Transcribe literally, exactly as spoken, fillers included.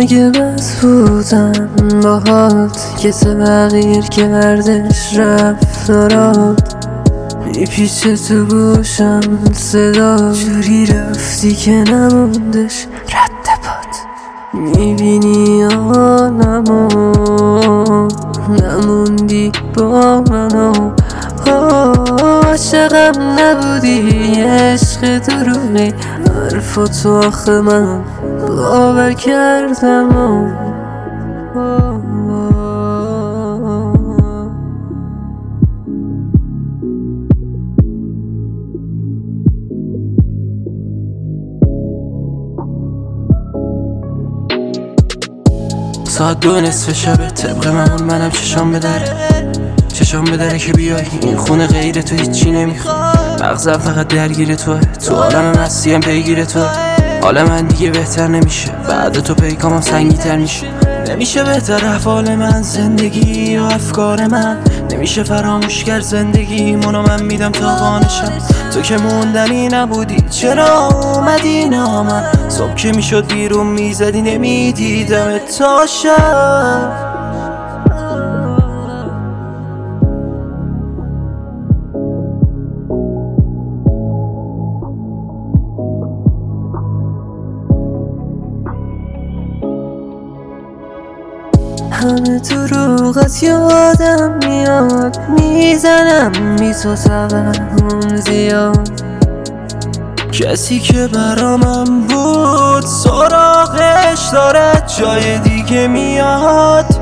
مگه بس بودم باهات که تغییر کردش رفتارات میپیچه تو گوشم صدا جوری رفتی که نموندش رد پات میبینی آنمو نموندی با منو عاشقم نبودی عشق دروغی حرفاتو آخه من باور کردم ساعت دو نصف شبه طبق معمول منم چشام بدره چشام بدره که بیای این خونه غیر تو هیچی نمیخواد مغزم فقط درگیر توه تو عالم مستیم پیگیر توه حال من دیگه بهتر نمیشه بعد تو پیکامم سنگی تر میشه نمیشه بهتر احوال من زندگی و افکار من نمیشه فراموش کرد زندگی منو من میدم تا قانشم تو که موندنی نبودی چرا اومدی نامن صبح که میشد بیرون میزدی نمیدیدم تا شب همه دروغت یادم میاد میزنم بی تو توهم زیاد کسی که برامم بود سراغش داره جای دیگه میاد